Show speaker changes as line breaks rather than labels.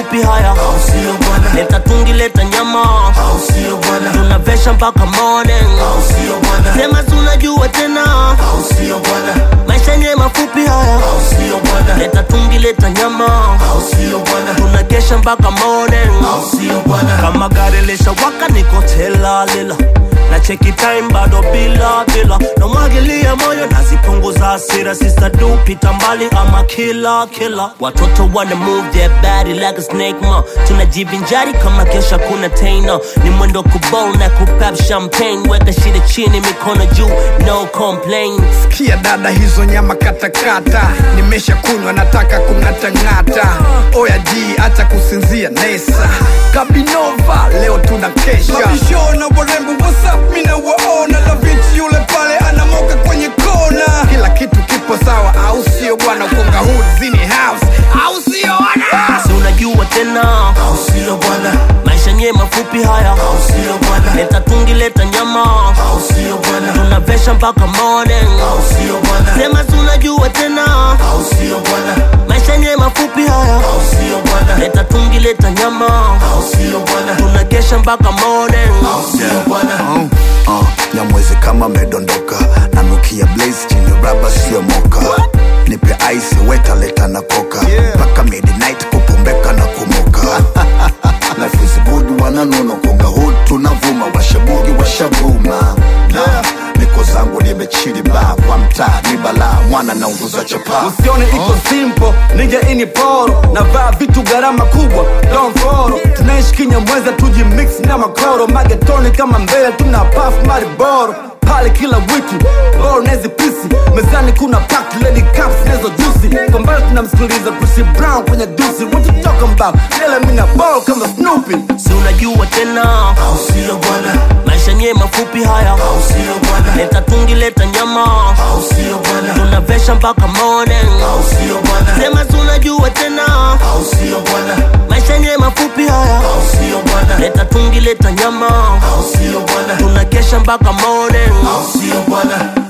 mafupi haya,
au sio bwana?
leta tungi leta nyama,
au sio bwana?
tunavesha mpaka morning,
au sio bwana?
sema tunajua tena,
au sio bwana?
maisha yenye mafupi haya,
au sio bwana?
leta tungi leta nyama,
au sio bwana?
tunakesha mpaka morning,
au sio bwana?
kama gari lisha waka niko tela lila, na cheki time bado bila na mwagilia moyo nazipunguza hasira, sister do pita mbali ama killer watoto wanna move their body like a snake ma, tunajivinjari kama kesha kuna tena, ni mwendo kubol na kupap champagne, weka shida chini mikono juu no complaints.
Kia dada hizo nyama katakata, nimesha kunywa nataka kungatangata, oya ji acha kusinzia nesa, Kabinova leo tunakesha, mabishona warembo what's up mina waona, la bitch yule pale anamoka kwenye kona, kila kitu kipo sawa au sio bwana? Konga hood zini house au sio bwana?
Si unajua tena,
au sio bwana?
maisha nye mafupi haya,
au sio bwana?
leta tungi leta nyama,
au sio bwana?
tunavesha mpaka morning,
au sio bwana?
sema tunajua tena,
au sio bwana?
maisha nye mafupi haya,
au sio bwana?
leta tungi leta nyama,
au sio bwana?
tunakesha mpaka morning,
au sio bwana?
Nyamwezi kama medondoka, nanukia blaze chini raba sio moka, nipe ice weta leta na koka, paka midnight kupumbeka na kumoka. Life is good wananono konga hood tunavuma, washabugi washavuma, niko zangu nimechili ba kwa mtaa ni bala mwana na unguza chapa.
Usione iko simple, ninja ini poro, na vaa vitu gharama kubwa, don't follow. Tunaishi Kinyamwezi tujimix na makoro, magetoni kama mbele tuna puff mariboro, pale kila wiki boro nezi pisi, mezani kuna pack lady cups nezo juicy, kwa mbali tunamsikiliza Chris Brown kwenye dusi, what you talking about? Nela mina boro kama Snoopy.
si unajua tena,
au sio bwana?
maisha nye mafupi haya,
au sio bwana?
leta tungi leta nyama,
au sio bwana?
tunavesha mpaka morning,
au sio bwana?
sema tunajua tena,
au sio bwana?
maisha nye mafupi haya,
au sio bwana?
leta tungi leta nyama,
au sio bwana?
tunakesha mpaka morning,
au sio bwana?